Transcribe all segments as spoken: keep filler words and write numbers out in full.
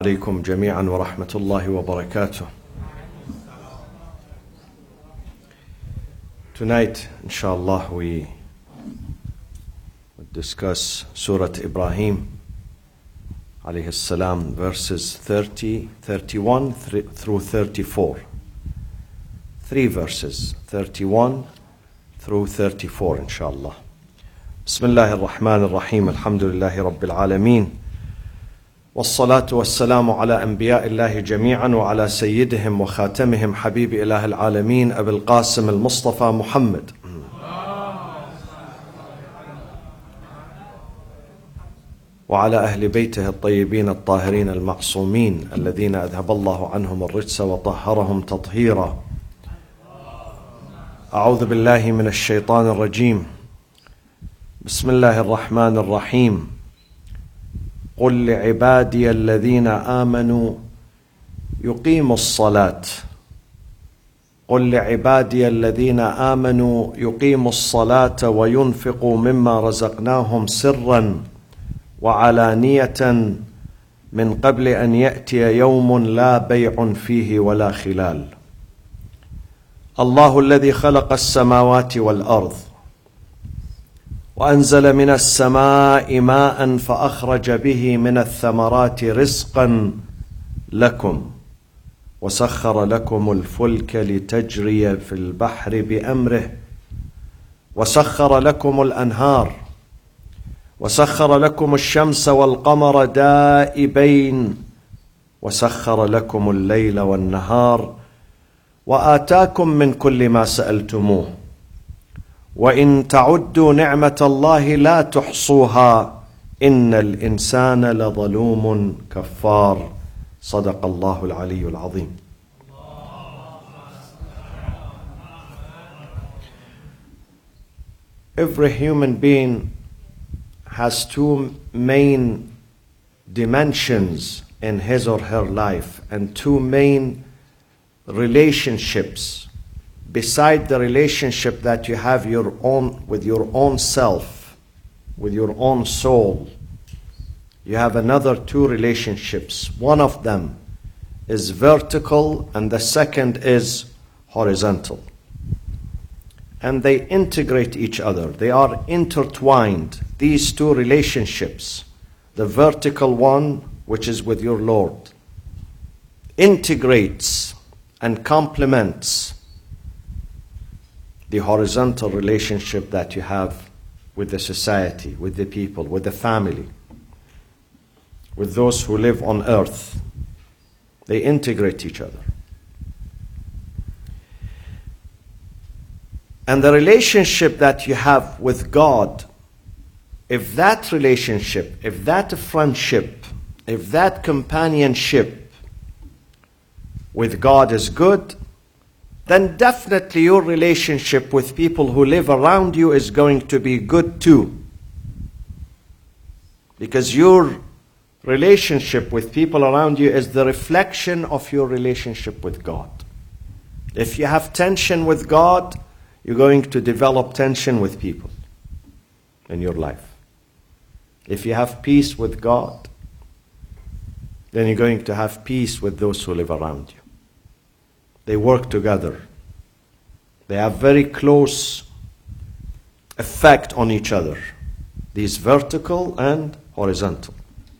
عليكم جميعا ورحمة الله وبركاته. Tonight, inshallah, we discuss Surah Ibrahim alayhi salam, verses thirty, thirty-one through thirty-four. Three verses, thirty-one through thirty-four, inshallah. Bismillah ar-Rahman ar-Rahim, alhamdulillahi rabbil alameen. والصلاة والسلام على أنبياء الله جميعا وعلى سيدهم وخاتمهم حبيب إله العالمين أبي القاسم المصطفى محمد وعلى أهل بيته الطيبين الطاهرين المعصومين الذين أذهب الله عنهم الرجس وطهرهم تطهيرا. أعوذ بالله من الشيطان الرجيم. بسم الله الرحمن الرحيم. قل لعبادي الذين آمنوا يقيموا الصلاة قل لعبادي الذين آمنوا يقيموا الصلاة وينفقوا مما رزقناهم سرا وعلانية من قبل أن يأتي يوم لا بيع فيه ولا خلال. الله الذي خلق السماوات والأرض وأنزل من السماء ماء فأخرج به من الثمرات رزقا لكم وسخر لكم الفلك لتجري في البحر بأمره وسخر لكم الأنهار وسخر لكم الشمس والقمر دائبين وسخر لكم الليل والنهار وآتاكم من كل ما سألتموه وإن تعدوا نعمة الله لا تحصوها إن الإنسان لظلوم كفار. صدق الله العلي العظيم. Every human being has two main dimensions in his or her life and two main relationships. Beside the relationship that you have your own with your own self, with your own soul, you have another two relationships. One of them is vertical and the second is horizontal. And they integrate each other. They are intertwined. These two relationships, the vertical one, which is with your Lord, integrates and complements the horizontal relationship that you have with the society, with the people, with the family, with those who live on earth. They integrate each other. And the relationship that you have with God, if that relationship, if that friendship, if that companionship with God is good, then definitely your relationship with people who live around you is going to be good too. Because your relationship with people around you is the reflection of your relationship with God. If you have tension with God, you're going to develop tension with people in your life. If you have peace with God, then you're going to have peace with those who live around you. They work together. They have very close effect on each other. These vertical and horizontal.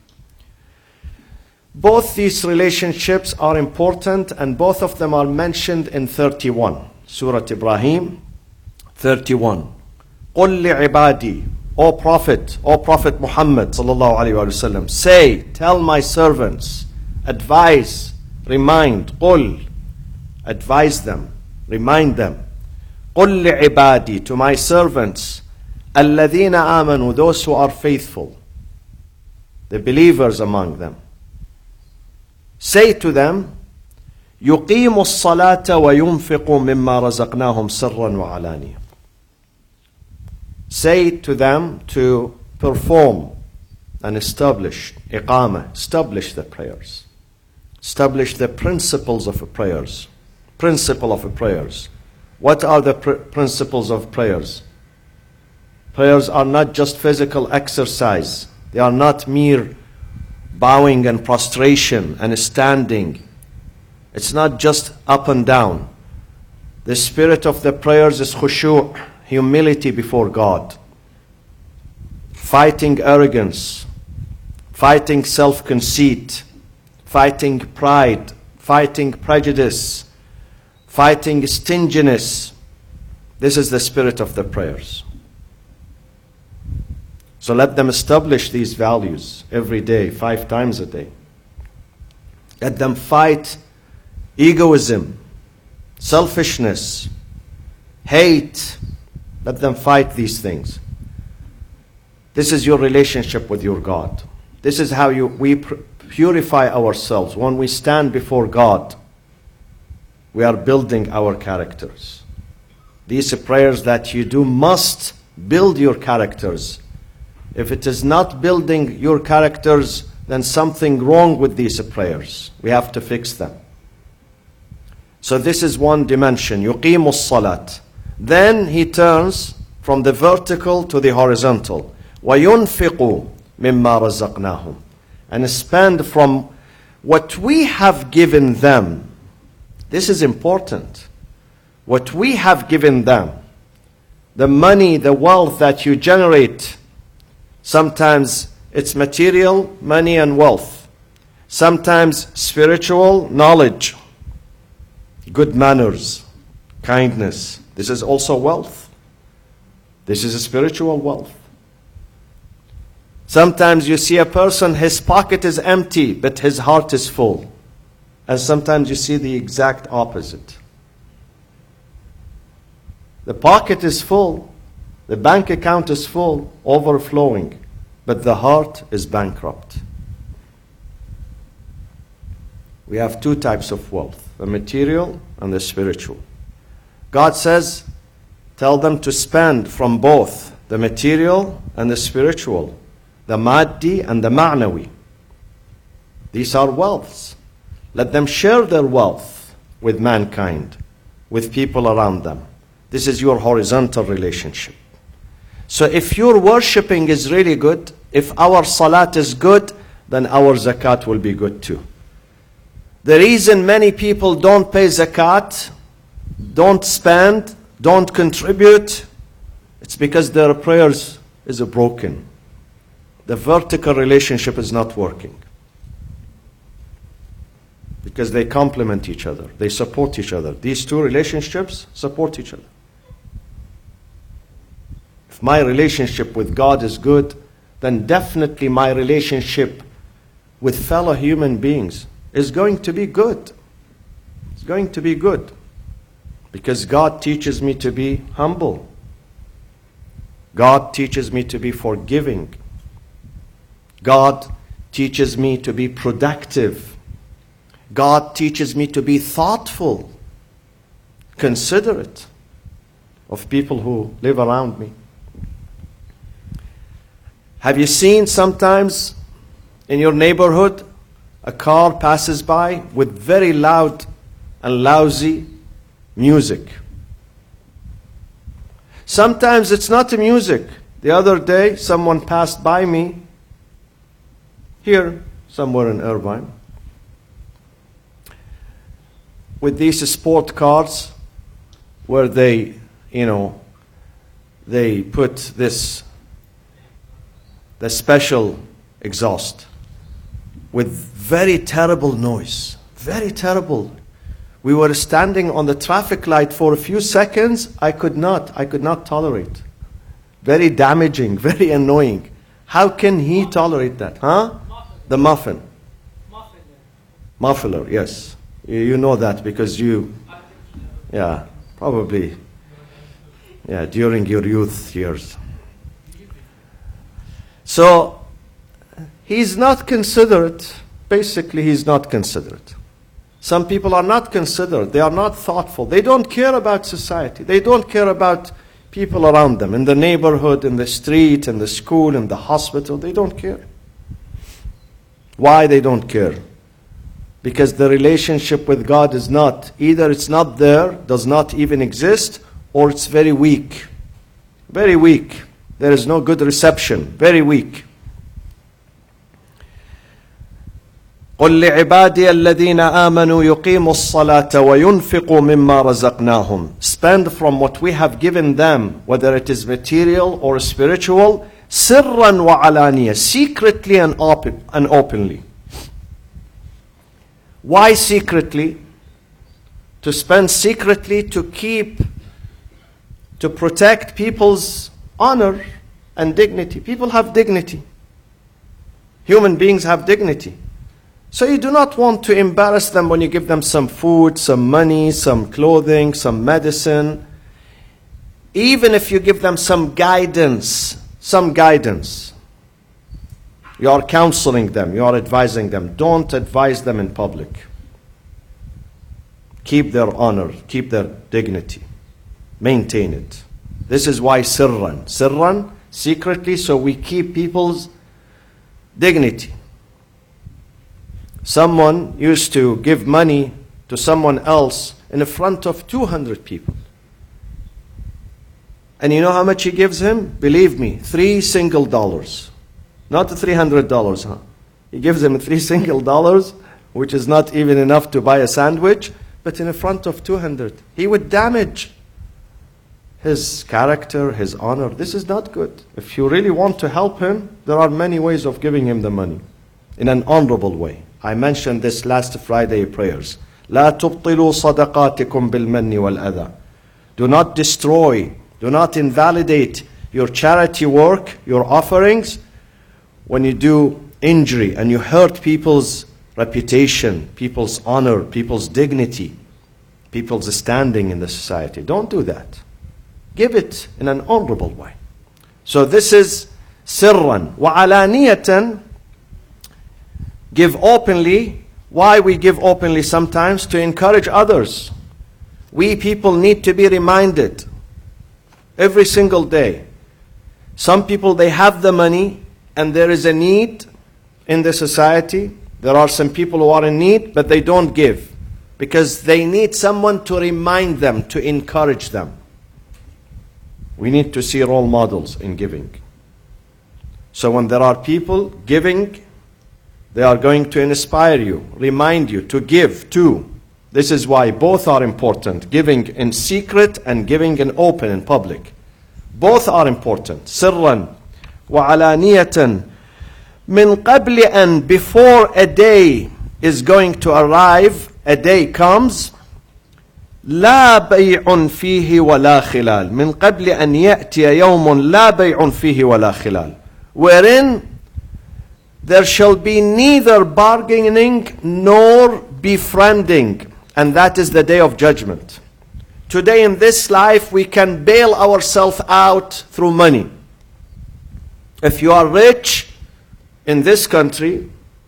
Both these relationships are important and both of them are mentioned in thirty-one. Surah Ibrahim, thirty-one. قُلْ لِعِبَادِي, O Prophet, O Prophet Muhammad sallallahu alayhi wa sallam, say, tell my servants, advise, remind, قُلْ, advise them, remind them. قُلْ لِعِبَادِي, to my servants, الَّذِينَ آمَنُوا, those who are faithful, the believers among them. Say to them, يُقِيمُوا الصَّلَاةَ وَيُنْفِقُوا مِمَّا رَزَقْنَاهُمْ سِرًّا وَعَلَانِيَةً. Say to them to perform and establish, iqamah, establish the prayers. Establish the principles of prayers. Principle of prayers. What are the pr- principles of prayers? Prayers are not just physical exercise. They are not mere bowing and prostration and standing. It's not just up and down. The spirit of the prayers is khushu', humility before God. Fighting arrogance, fighting self-conceit, fighting pride, fighting prejudice, fighting stinginess. This is the spirit of the prayers. So let them establish these values every day, five times a day. Let them fight egoism, selfishness, hate. Let them fight these things. This is your relationship with your God. This is how you, we purify ourselves. When we stand before God, we are building our characters. These prayers that you do must build your characters. If it is not building your characters, then something wrong with these prayers. We have to fix them. So this is one dimension. يُقِيمُ الصَّلَاةِ. Then he turns from the vertical to the horizontal. وَيُنْفِقُ مِمَّا رَزَقْنَاهُمْ. And spend from what we have given them. This is important. What we have given them. The money, the wealth that you generate. Sometimes it's material, money and wealth. Sometimes spiritual knowledge. Good manners, kindness. This is also wealth. This is a spiritual wealth. Sometimes you see a person, his pocket is empty, but his heart is full. And sometimes you see the exact opposite. The pocket is full, the bank account is full, overflowing, but the heart is bankrupt. We have two types of wealth, the material and the spiritual. God says, tell them to spend from both the material and the spiritual, the maddi and the ma'nawi. These are wealths. Let them share their wealth with mankind, with people around them. This is your horizontal relationship. So if your worshipping is really good, if our salat is good, then our zakat will be good too. The reason many people don't pay zakat, don't spend, don't contribute, it's because their prayers is broken. The vertical relationship is not working. Because they complement each other. They support each other. These two relationships support each other. If my relationship with God is good, then definitely my relationship with fellow human beings is going to be good. It's going to be good. Because God teaches me to be humble. God teaches me to be forgiving. God teaches me to be productive. God teaches me to be thoughtful, considerate of people who live around me. Have you seen sometimes in your neighborhood a car passes by with very loud and lousy music? Sometimes it's not the music. The other day someone passed by me here, somewhere in Irvine, with these sport cars where they, you know, they put this, the special exhaust with very terrible noise, very terrible. We were standing on the traffic light for a few seconds. I could not, I could not tolerate. Very damaging, very annoying. How can he tolerate that? Huh? The muffin. Muffler, yes. You know that because you, yeah, probably, yeah, during your youth years. So, he's not considerate. Basically, he's not considerate. Some people are not considerate. They are not thoughtful. They don't care about society. They don't care about people around them, in the neighborhood, in the street, in the school, in the hospital. They don't care. Why they don't care? Because the relationship with God is not, either it's not there, does not even exist, or it's very weak. Very weak. There is no good reception. Very weak. قل لعبادي الذين آمنوا يقيموا الصلاة وينفقوا مما رزقناهم. Spend from what we have given them, whether it is material or spiritual, سرا وعلانية, secretly and open, and openly. Why secretly? To spend secretly, to keep, to protect people's honor and dignity. People have dignity. Human beings have dignity. So you do not want to embarrass them when you give them some food, some money, some clothing, some medicine. Even if you give them some guidance, some guidance. You are counseling them, you are advising them. Don't advise them in public. Keep their honor, keep their dignity. Maintain it. This is why sirran. Sirran, secretly, so we keep people's dignity. Someone used to give money to someone else in front of two hundred people. And you know how much he gives him? Believe me, three single dollars. Not the three hundred dollars, huh? He gives him three single dollars, which is not even enough to buy a sandwich, but in front of two hundred. He would damage his character, his honor. This is not good. If you really want to help him, there are many ways of giving him the money in an honorable way. I mentioned this last Friday prayers. لا تبطلوا صدقاتكم بالمن والأذى. Do not destroy, do not invalidate your charity work, your offerings, when you do injury and you hurt people's reputation, people's honor, people's dignity, people's standing in the society. Don't do that. Give it in an honorable way. So this is sirran. وعلانية, give openly. Why we give openly sometimes? To encourage others. We people need to be reminded every single day. Some people, they have the money and there is a need in the society. There are some people who are in need, but they don't give because they need someone to remind them, to encourage them. We need to see role models in giving. So when there are people giving, they are going to inspire you, remind you to give too. This is why both are important. Giving in secret and giving in open, in public. Both are important. Sirran wa alaniyatan. Min qabli an, before a day is going to arrive, a day comes. لا بيع فيه ولا خلال. من قبل أن يأتي يوم لا بيع فيه ولا خلال. Wherein there shall be neither bargaining nor befriending. And that is the day of judgment. Today in this life we can bail ourselves out through money. If you are rich in this country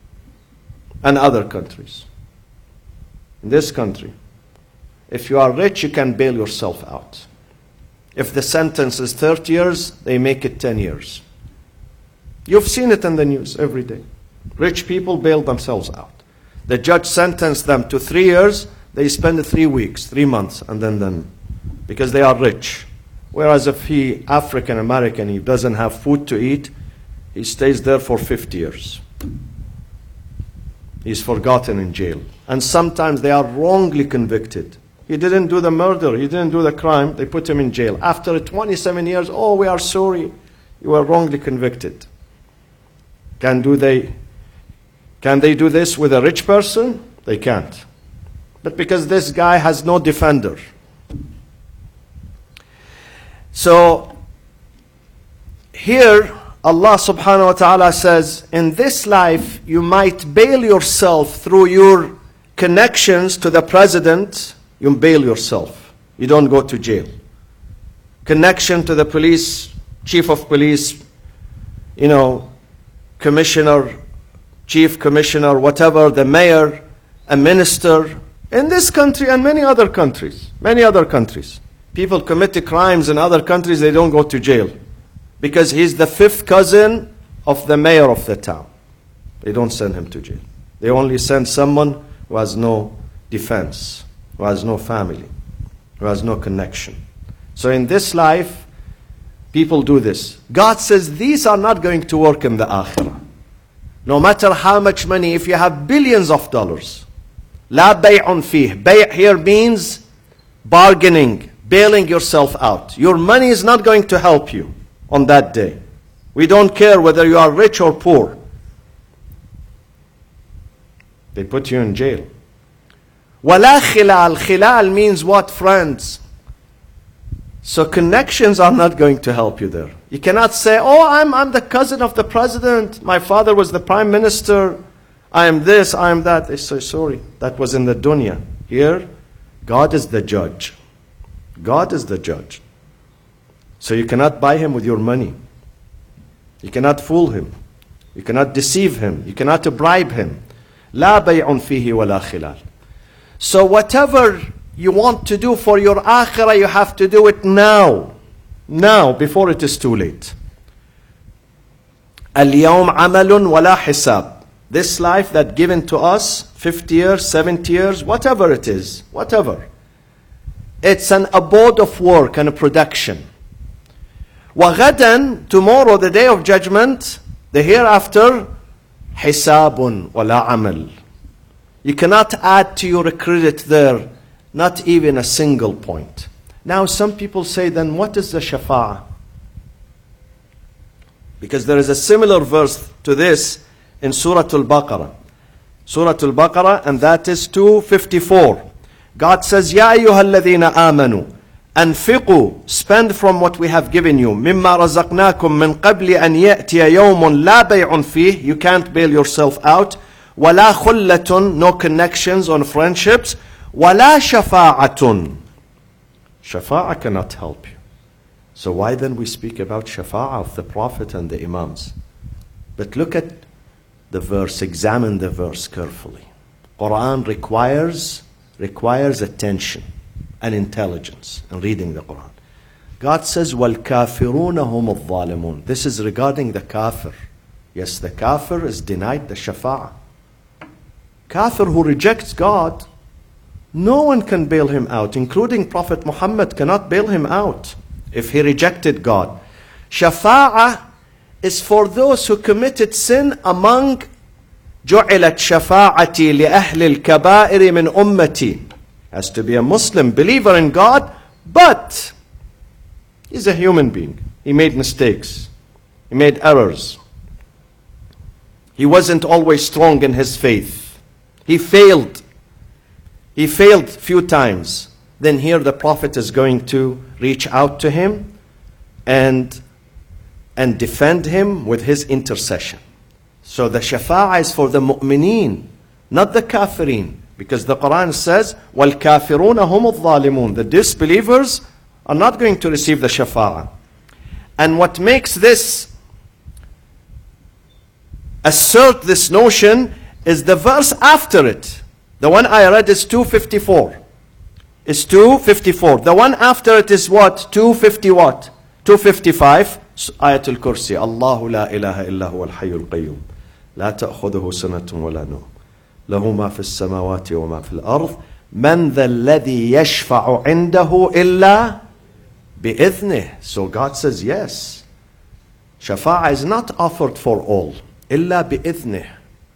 and other countries. In this country. If you are rich, you can bail yourself out. If the sentence is thirty years, they make it ten years. You've seen it in the news every day. Rich people bail themselves out. The judge sentenced them to three years, they spend three weeks, three months, and then, then because they are rich. Whereas if he, African American, he doesn't have food to eat, he stays there for fifty years. He's forgotten in jail. And sometimes they are wrongly convicted. He didn't do the murder, he didn't do the crime, they put him in jail. After twenty-seven years, oh, we are sorry, you were wrongly convicted. Can do they, can they do this with a rich person? They can't. But because this guy has no defender. So, here, Allah subhanahu wa ta'ala says, in this life, you might bail yourself through your connections to the president. You bail yourself. You don't go to jail. Connection to the police, chief of police, you know, commissioner, chief commissioner, whatever, the mayor, a minister, in this country and many other countries, many other countries. People commit crimes in other countries, they don't go to jail. Because he's the fifth cousin of the mayor of the town. They don't send him to jail. They only send someone who has no defense, who has no family, who has no connection. So in this life, people do this. God says these are not going to work in the akhirah. No matter how much money, if you have billions of dollars, لا بيع فيه. Bay' here means bargaining, bailing yourself out. Your money is not going to help you on that day. We don't care whether you are rich or poor. They put you in jail. ولا خلال. خلال means what? Friends. So connections are not going to help you there. You cannot say, oh, I'm, I'm the cousin of the president. My father was the prime minister. I am this, I am that. They say, sorry, that was in the dunya. Here, God is the judge. God is the judge. So you cannot buy him with your money. You cannot fool him. You cannot deceive him. You cannot bribe him. لا بيع فيه ولا خلال. So whatever you want to do for your akhirah, you have to do it now. Now, before it is too late. اليوم عمل ولا حساب. This life that given to us, fifty years, seventy years, whatever it is, whatever. It's an abode of work and a production. وغدا, tomorrow, the day of judgment, the hereafter, حساب ولا عمل. You cannot add to your credit there, not even a single point. Now some people say, then what is the shafa'ah? Because there is a similar verse to this in Surah Al-Baqarah. Surah Al-Baqarah, and that is two fifty-four. God says, يَا أَيُّهَا الَّذِينَ آمَنُوا أَنفِقُوا, spend from what we have given you. مِمَّا رَزَقْنَاكُم مِّن قَبْلِ أَنْ يَأْتِيَ يَوْمٌ لَا بَيْعٌ فِيهِ. You can't bail yourself out. وَلَا خُلَّةٌ, no connections on friendships. وَلَا شَفَاعَةٌ. Shafa'ah cannot help you. So why then we speak about shafa'ah of the Prophet and the Imams? But look at the verse, examine the verse carefully. Quran requires, requires attention and intelligence in reading the Quran. God says, وَالْكَافِرُونَ هُمُ الظَّالِمُونَ. This is regarding the kafir. Yes, the kafir is denied the shafa'ah. Kafir who rejects God, no one can bail him out, including Prophet Muhammad cannot bail him out if he rejected God. Shafa'ah is for those who committed sin among جُعِلَتْ شَفَاعَتِي لِأَهْلِ الْكَبَائِرِ مِنْ أُمَّتِي. Has to be a Muslim, believer in God, but he's a human being. He made mistakes. He made errors. He wasn't always strong in his faith. He failed. He failed few times. Then here the Prophet is going to reach out to him and, and defend him with his intercession. So the shafa'ah is for the mu'mineen, not the kafirin. Because the Quran says, وَالْكَافِرُونَ هُمُ الظَّالِمُونَ. The disbelievers are not going to receive the shafa'ah. And what makes this, assert this notion, is the verse after it. The one I read is two fifty-four. Is two fifty-four. The one after it is what? two fifty what? two fifty-five. Ayatul Kursi. Allahu la ilaha illa huwa al-hayyul qayyum. La ta'khuduhu sanatun wa la nawm. Lahu ma fi as-samawati wa ma fi al-ard. Man dha alladhi yashfa'u 'indahu illa bi'idhnih. So God says yes. Shafa'ah is not offered for all. Illa bi'idhnih.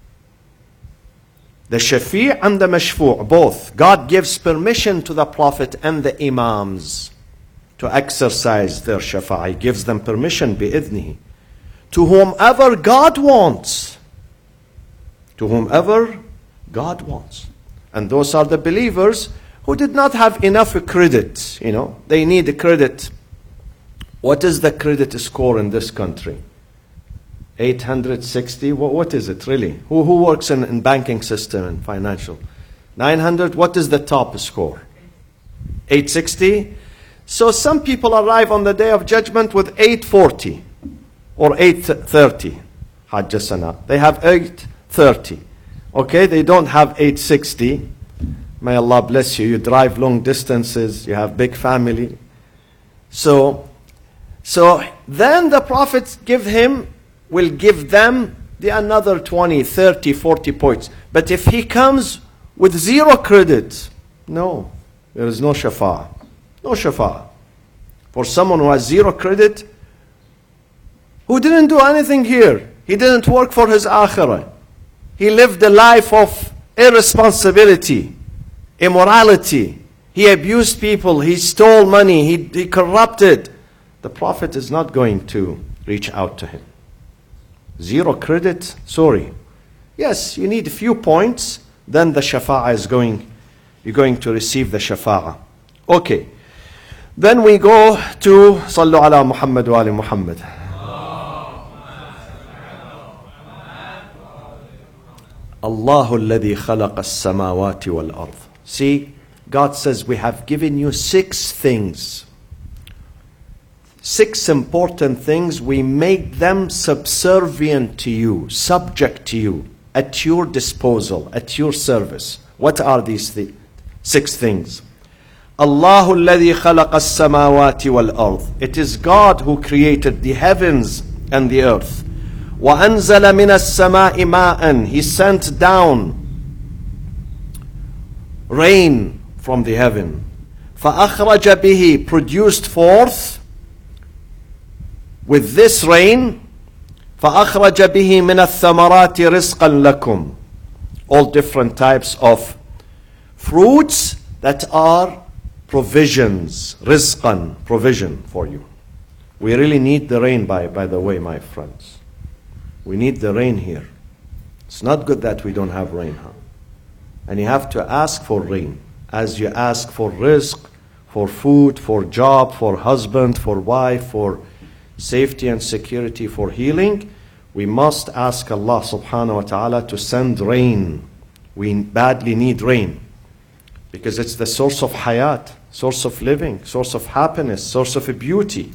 The shafi' and the mashfu', both. God gives permission to the Prophet and the Imams to exercise their shafa'ah. He gives them permission, bi'idhnihi. To whomever God wants. To whomever God wants. And those are the believers who did not have enough credit. You know, they need a credit. What is the credit score in this country? eight hundred sixty, what is it really? Who, who works in, in banking system and financial? nine hundred, what is the top score? eight sixty? So some people arrive on the day of judgment with eight forty or eight thirty. Hajj sana. They have eight thirty. Okay, they don't have eight sixty. May Allah bless you. You drive long distances, you have big family. So, so then the prophets give him will give them the another twenty, thirty, forty points. But if he comes with zero credit, no, there is no shafa'ah. No shafa'ah. For someone who has zero credit, who didn't do anything here. He didn't work for his akhirah. He lived a life of irresponsibility, immorality. He abused people. He stole money. He, he corrupted. The Prophet is not going to reach out to him. Zero credit? Sorry. Yes, you need a few points. Then the shafa'ah is going, you're going to receive the shafa'ah. Okay. Then we go to Sallu ala Muhammad wa ali Muhammad. Allahu alladhi khalaqa as-samawati wal ard. See, God says we have given you six things. Six important things. We made them subservient to you, subject to you, at your disposal, at your service. What are these th- six things? Allahu alladhi khalaqa as-samawati wal ard. It is God who created the heavens and the earth. وَأَنزَلَ مِنَ السَّمَاءِ مَاءً. He sent down rain from the heaven. فَأَخْرَجَ بِهِ. Produced forth with this rain. فَأَخْرَجَ بِهِ مِنَ الثَّمَرَاتِ رِزْقًا لَكُمْ. All different types of fruits that are provisions. Rizqan, provision for you. We really need the rain, by, by the way, my friends. We need the rain here. It's not good that we don't have rain, huh? And you have to ask for rain. As you ask for rizq, for food, for job, for husband, for wife, for safety and security, for healing, we must ask Allah subhanahu wa ta'ala to send rain. We badly need rain. Because it's the source of hayat, source of living, source of happiness, source of beauty.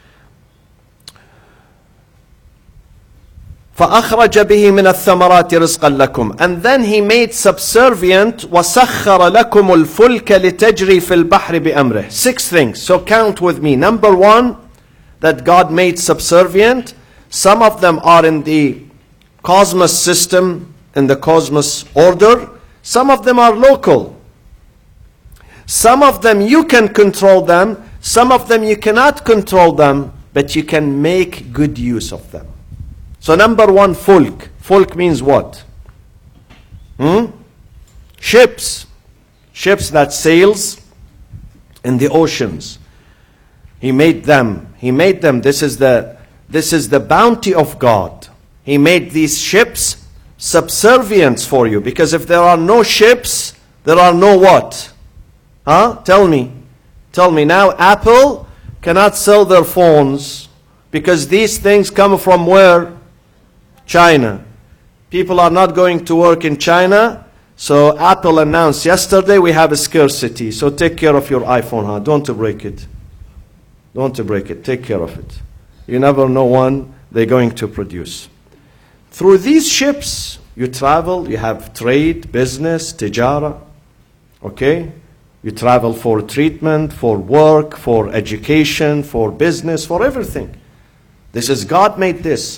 فَأَخْرَجَ بِهِ مِنَ الثَّمَرَاتِ رِزْقًا لَكُمْ. And then He made subservient وَسَخَّرَ لَكُمُ الْفُلْكَ لِتَجْرِي فِي الْبَحْرِ بِأَمْرِهِ. Six things. So count with me. Number one, that God made subservient. Some of them are in the cosmos system, in the cosmos order. Some of them are local. Some of them you can control them. Some of them you cannot control them, but you can make good use of them. So number one, fulk. Fulk means what? Hmm? Ships. Ships that sails in the oceans. He made them. He made them. This is the, this is the bounty of God. He made these ships subservience for you. Because if there are no ships, there are no what? Huh? Tell me. Tell me. Now Apple cannot sell their phones because these things come from where? China. People are not going to work in China. So Apple announced yesterday we have a scarcity. So take care of your iPhone, huh? Don't break it. Don't break it. Take care of it. You never know when they're going to produce. Through these ships, you travel, you have trade, business, tijara. Okay? You travel for treatment, for work, for education, for business, for everything. This is God made this.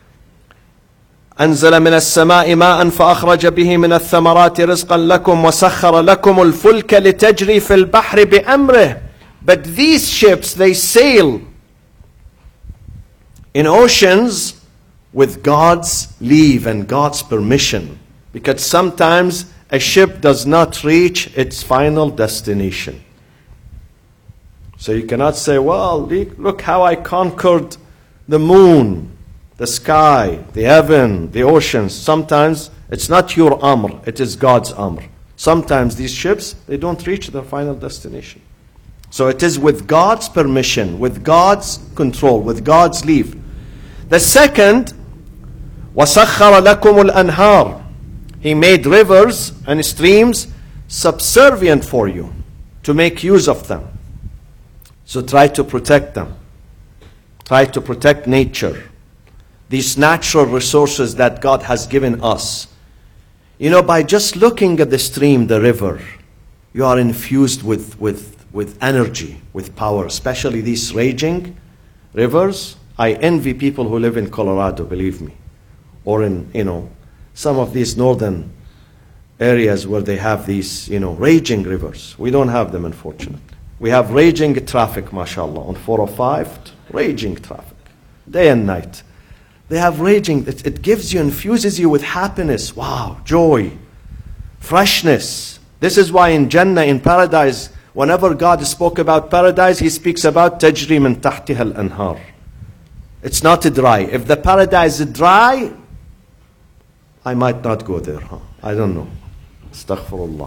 أنزل من السماء ماء فأخرج به من الثمرات رزقا لكم وسخر لكم الفلك لتجري في البحر بأمره. But these ships, they sail in oceans with God's leave and God's permission. Because sometimes a ship does not reach its final destination. So you cannot say, well, look how I conquered the moon, the sky, the heaven, the oceans. Sometimes it's not your amr, it is God's amr. Sometimes these ships, they don't reach their final destination. So it is with God's permission, with God's control, with God's leave. The second, وَسَخَّرَ لَكُمُ الْأَنْهَارِ. He made rivers and streams subservient for you, to make use of them. So try to protect them. Try to protect nature. These natural resources that God has given us. You know, by just looking at the stream, the river, you are infused with, with, with energy, with power, especially these raging rivers. I envy people who live in Colorado, believe me. Or in, you know, some of these northern areas where they have these, you know, raging rivers. We don't have them, unfortunately. We have raging traffic, mashallah, on four oh five, raging traffic, day and night. They have raging. It, it gives you, infuses you with happiness. Wow, joy, freshness. This is why in Jannah, in paradise, whenever God spoke about paradise, He speaks about تجري من تحتها الأنهار. It's not dry. If the paradise is dry, I might not go there. Huh? I don't know. Astaghfirullah.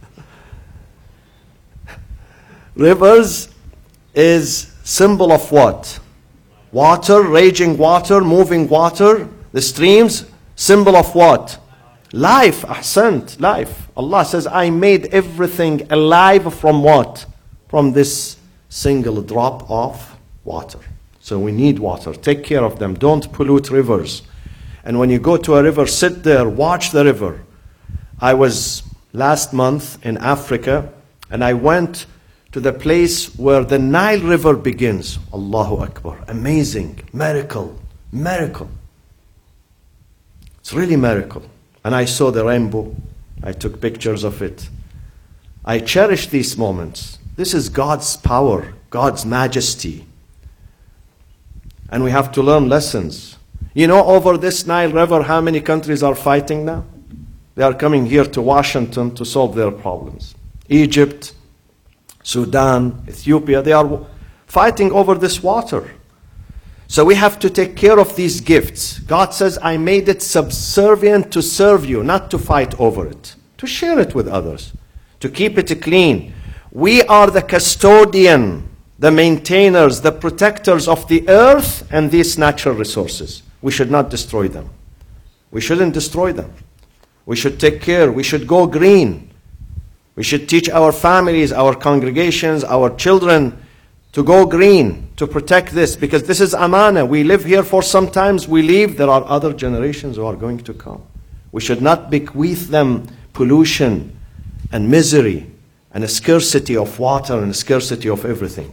Rivers is symbol of what? Water, raging water, moving water. The streams, symbol of what? Life. Ahsant, life. Allah says, I made everything alive from what? From this single drop of water. So we need water. Take care of them. Don't pollute rivers. And when you go to a river, sit there, watch the river. I was last month in Africa, and I went to the place where the Nile River begins. Allahu Akbar. Amazing. Miracle. Miracle. It's really miracle. And I saw the rainbow. I took pictures of it. I cherish these moments. This is God's power, God's majesty. And we have to learn lessons. You know, over this Nile River, how many countries are fighting now? They are coming here to Washington to solve their problems. Egypt, Sudan, Ethiopia, they are fighting over this water. So we have to take care of these gifts. God says, I made it subservient to serve you, not to fight over it, to share it with others, to keep it clean. We are the custodian, the maintainers, the protectors of the earth and these natural resources. We should not destroy them. We shouldn't destroy them. We should take care. We should go green. We should teach our families, our congregations, our children to go green, to protect this, because this is amana. We live here for some times, we leave, there are other generations who are going to come. We should not bequeath them pollution and misery and a scarcity of water and a scarcity of everything.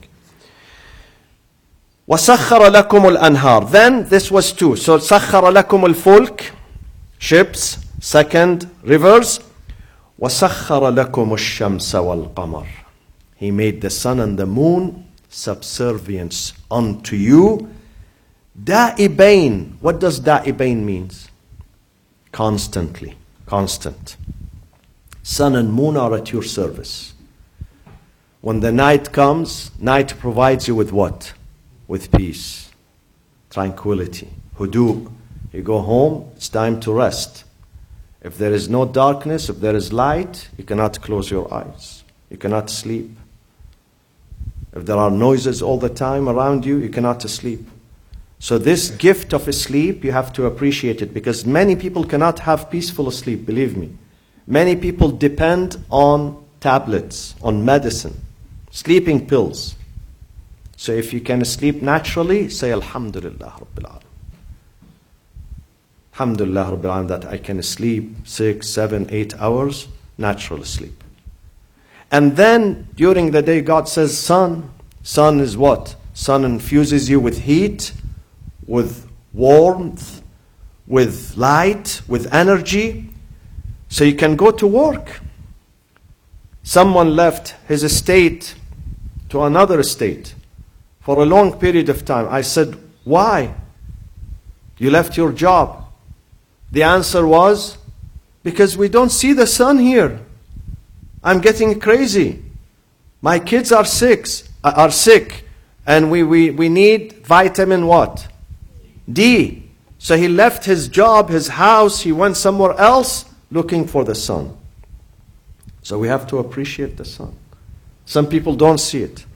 وَسَخَّرَ لَكُمُ الْأَنْهَارِ. Then this was two. So سَخَّرَ لَكُمُ الْفُلْكِ, ships. Second, rivers. وَسَخَّرَ لَكُمُ الشَّمْسَ وَالْقَمَرِ. He made the sun and the moon subservience unto you. Da'ibain. What does da'ibain means? Constantly. Constant. Sun and moon are at your service. When the night comes, night provides you with what? With peace, tranquility, hudu. You go home, it's time to rest. If there is no darkness, if there is light, you cannot close your eyes. You cannot sleep. If there are noises all the time around you, you cannot sleep. So this gift of sleep, you have to appreciate it, because many people cannot have peaceful sleep, believe me. Many people depend on tablets, on medicine, sleeping pills. So if you can sleep naturally, say Alhamdulillah Rabbil Alam. Alhamdulillah Rabbil Alam that I can sleep six, seven, eight hours, natural sleep. And then during the day God says sun. Sun is what? Sun infuses you with heat, with warmth, with light, with energy. So you can go to work. Someone left his estate to another estate for a long period of time. I said, why? You left your job. The answer was, because we don't see the sun here. I'm getting crazy. My kids are sick, are sick, and we, we, we need vitamin what? D. So he left his job, his house, he went somewhere else looking for the sun. So we have to appreciate the sun. Some people don't see it.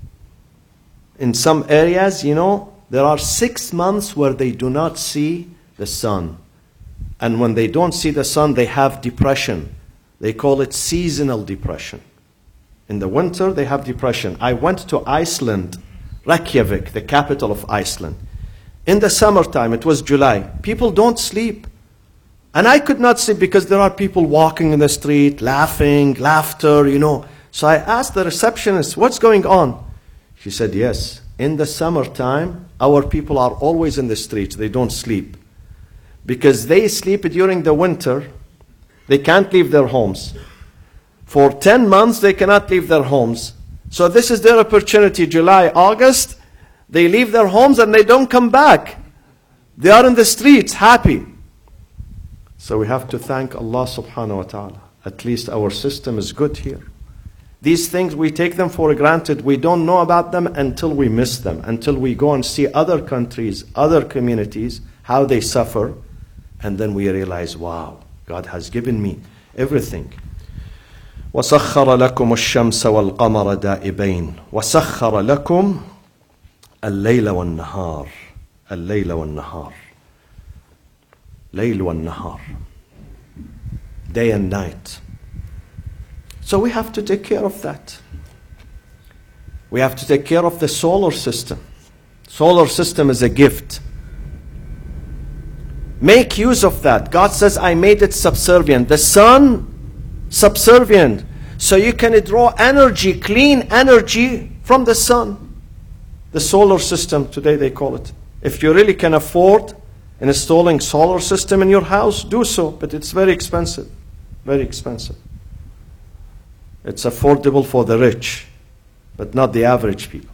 In some areas, you know, there are six months where they do not see the sun. And when they don't see the sun, they have depression. They call it seasonal depression. In the winter, they have depression. I went to Iceland, Reykjavik, the capital of Iceland. In the summertime, it was July. People don't sleep. And I could not sleep because there are people walking in the street, laughing, laughter, you know. So I asked the receptionist, what's going on? She said, yes, in the summertime, our people are always in the streets. They don't sleep. Because they sleep during the winter. They can't leave their homes. For ten months, they cannot leave their homes. So this is their opportunity, July, August. They leave their homes and they don't come back. They are in the streets happy. So we have to thank Allah subhanahu wa ta'ala. At least our system is good here. These things, we take them for granted. We don't know about them until we miss them, until we go and see other countries, other communities, how they suffer. And then we realize, wow, God has given me everything. وَسَخَّرَ لَكُمُ الشَّمْسَ وَالْقَمَرَ دَائِبَيْنِ وَسَخَّرَ لَكُمْ اللَّيْلَ وَالنَّهَارِ اللَّيْلَ وَالنَّهَارِ لَيْلُ وَالنَّهَارِ, day and night. So we have to take care of that. We have to take care of the solar system. Solar system is a gift. Make use of that. God says, I made it subservient. The sun, subservient. So you can draw energy, clean energy from the sun. The solar system, today they call it. If you really can afford installing solar system in your house, do so. But it's very expensive. Very expensive. It's affordable for the rich, but not the average people.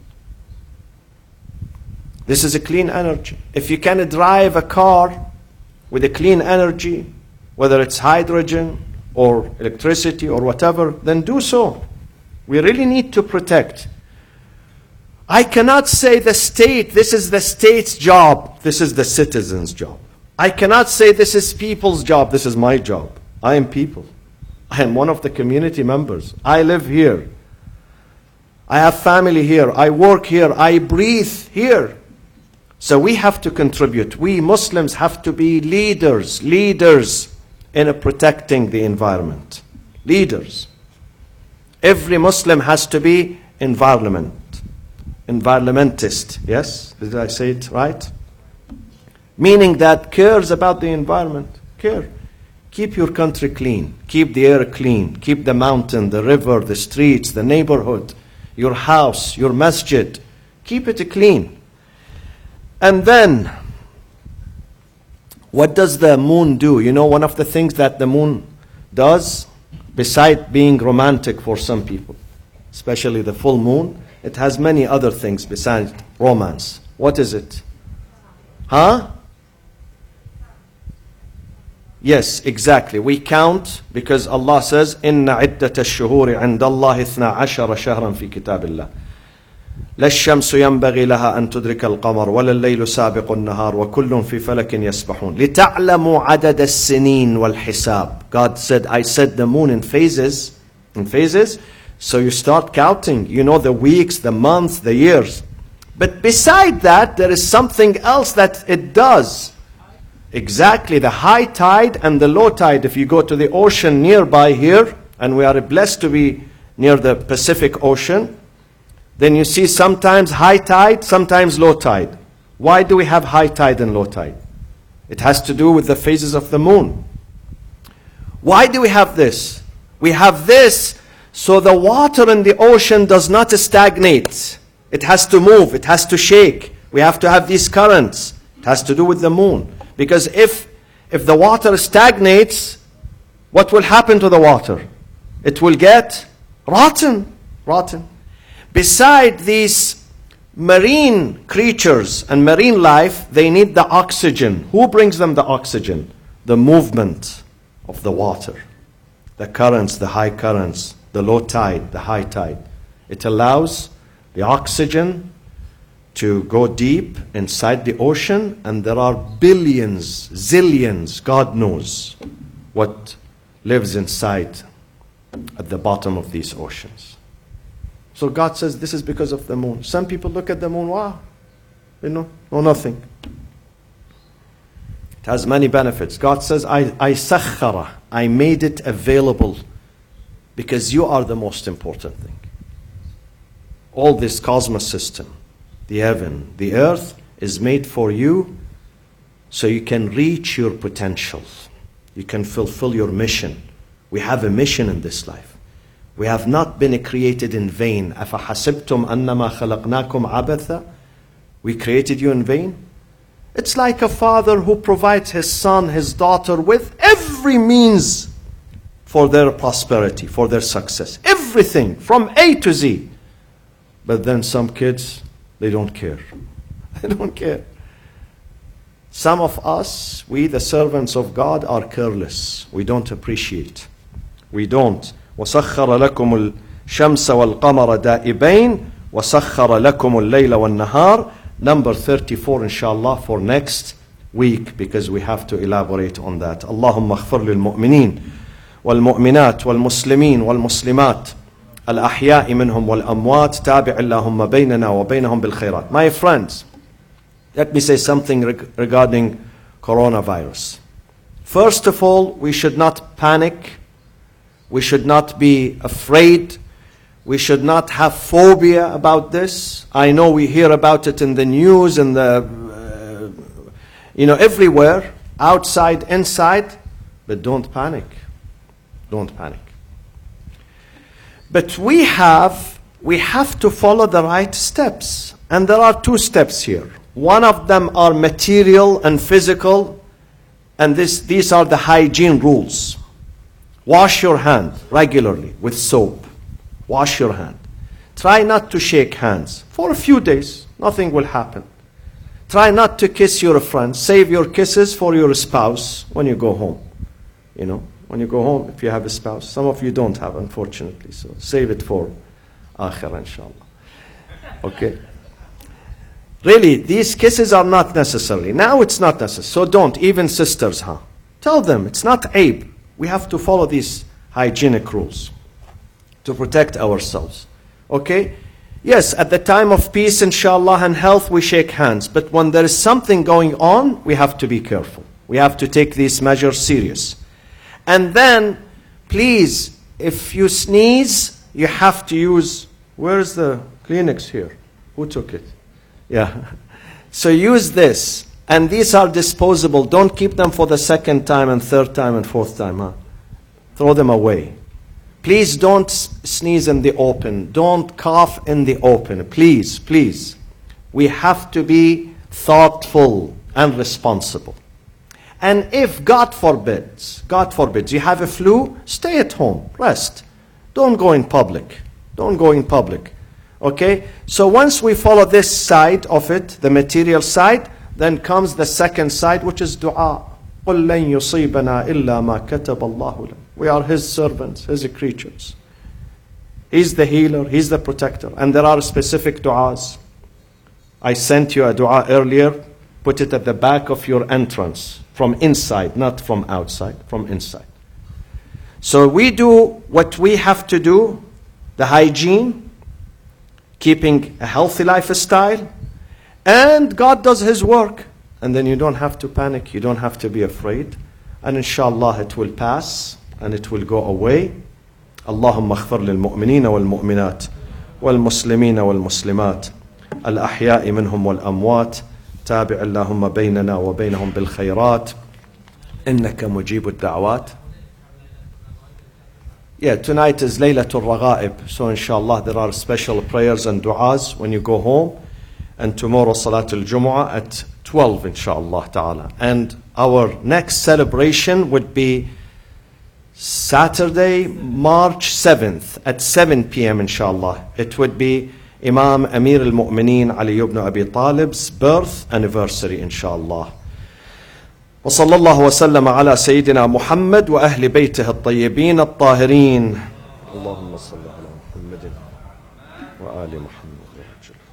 This is a clean energy. If you can drive a car with a clean energy, whether it's hydrogen or electricity or whatever, then do so. We really need to protect. I cannot say the state, this is the state's job, this is the citizen's job. I cannot say this is people's job, this is my job. I am people. I am one of the community members. I live here. I have family here. I work here. I breathe here. So we have to contribute. We Muslims have to be leaders, leaders in protecting the environment. Leaders. Every Muslim has to be environment, environmentist. Yes? Did I say it right? Meaning that cares about the environment. Care. Keep your country clean. Keep the air clean. Keep the mountain, the river, the streets, the neighborhood, your house, your masjid. Keep it clean. And then, what does the moon do? You know, one of the things that the moon does, besides being romantic for some people, especially the full moon, it has many other things besides romance. What is it? Huh? Yes, exactly. We count because Allah says, إِنَّ عِدَّةَ الشُّهُورِ عِنْدَ اللَّهِ اثْنَا عَشَرَ شَهْرًا فِي كِتَابِ اللَّهِ لَا الشَّمْسُ يَنْبَغِي لَهَا أَن تُدْرِكَ الْقَمَرَ وَلَا اللَّيْلُ سَابِقُ النَّهَارِ وَكُلٌّ فِي فَلَكٍ يَسْبَحُونَ لِتَعْلَمُوا عَدَدَ السِّنِينَ وَالْحِسَابِ. God said, I set the moon in phases, in phases, so you start counting. You know the weeks, the months, the years. But beside that, there is something else that it does. Exactly, the high tide and the low tide. If you go to the ocean nearby here, and we are blessed to be near the Pacific Ocean, then you see sometimes high tide, sometimes low tide. Why do we have high tide and low tide? It has to do with the phases of the moon. Why do we have this? We have this so the water in the ocean does not stagnate. It has to move, it has to shake. We have to have these currents. It has to do with the moon. Because if, if the water stagnates, what will happen to the water? It will get rotten, rotten. Beside these marine creatures and marine life, they need the oxygen. Who brings them the oxygen? The movement of the water. The currents, the high currents, the low tide, the high tide. It allows the oxygen to go deep inside the ocean, and there are billions, zillions, God knows what lives inside at the bottom of these oceans. So God says this is because of the moon. Some people look at the moon, wow, you know, no nothing. It has many benefits. God says, I, I sakhara, I made it available because you are the most important thing. All this cosmos system, the heaven, the earth is made for you so you can reach your potential. You can fulfill your mission. We have a mission in this life. We have not been created in vain. أَفَحَسِبْتُمْ أَنَّمَا خَلَقْنَاكُمْ عَبَثًا. We created you in vain. It's like a father who provides his son, his daughter with every means for their prosperity, for their success. Everything from A to Z. But then some kids, they don't care. They don't care. Some of us, we the servants of God, are careless. We don't appreciate. We don't. وَسَخَّرَ لَكُمُ الشَّمْسَ وَالْقَمَرَ دَائِبَيْنِ وَسَخَّرَ لَكُمُ اللَّيْلَ وَالنَّهَارِ. Number thirty-four, inshallah, for next week, because we have to elaborate on that. اللهم اغفر للمؤمنين والمؤمنات والمسلمين والمسلمات الأحياء منهم والأموات تابع اللهم بيننا وبينهم بالخيرات. My friends, let me say something reg- regarding coronavirus. First of all, we should not panic. We should not be afraid. We should not have phobia about this. I know we hear about it in the news and the, uh, you know, everywhere, outside, inside, but don't panic. Don't panic. But we have, we have to follow the right steps. And there are two steps here. One of them are material and physical, and this, these are the hygiene rules. Wash your hand regularly with soap. Wash your hand. Try not to shake hands for a few days. Nothing will happen. Try not to kiss your friends. Save your kisses for your spouse when you go home. You know, when you go home, if you have a spouse. Some of you don't have, unfortunately, so save it for akhirah, inshallah. Okay. Really, these kisses are not necessary. Now it's not necessary. So don't, even sisters, huh? Tell them, it's not aib. We have to follow these hygienic rules to protect ourselves. Okay? Yes, at the time of peace, inshallah, and health, we shake hands. But when there is something going on, we have to be careful. We have to take these measures serious. And then, please, if you sneeze, you have to use, where's the Kleenex here? Who took it? Yeah. So use this. And these are disposable. Don't keep them for the second time and third time and fourth time. Huh? Throw them away. Please don't sneeze in the open. Don't cough in the open. Please, please. We have to be thoughtful and responsible. And if, God forbids, God forbids, you have a flu, stay at home. Rest. Don't go in public. Don't go in public. Okay? So once we follow this side of it, the material side, then comes the second side, which is dua. قُلْ لَنْ يُصِيبَنَا إِلَّا مَا كَتَبَ اللَّهُ لَنَا. We are His servants, His creatures. He's the healer, He's the protector. And there are specific du'as. I sent you a dua earlier. Put it at the back of your entrance. From inside, not from outside, from inside. So we do what we have to do. The hygiene, keeping a healthy lifestyle. And God does His work. And then you don't have to panic. You don't have to be afraid. And inshallah it will pass. And it will go away. اللهم اغفر للمؤمنين والمؤمنات والمسلمين والمسلمات الأحياء منهم والأموات تابع اللهم بيننا وبينهم بالخيرات إنك مجيب الدعوات. Yeah, tonight is Laylatul Raghaib. So inshallah there are special prayers and du'as when you go home. And tomorrow Salatul Jumu'ah at twelve, inshallah ta'ala. And our next celebration would be Saturday, March seventh at seven p.m. inshallah. It would be Imam Amir al-Mu'mineen Ali ibn Abi Talib's birth anniversary, inshallah. وصلى الله وسلم على سيدنا محمد وأهل بيته الطيبين الطاهرين. اللهم صل على محمد وآل محمد.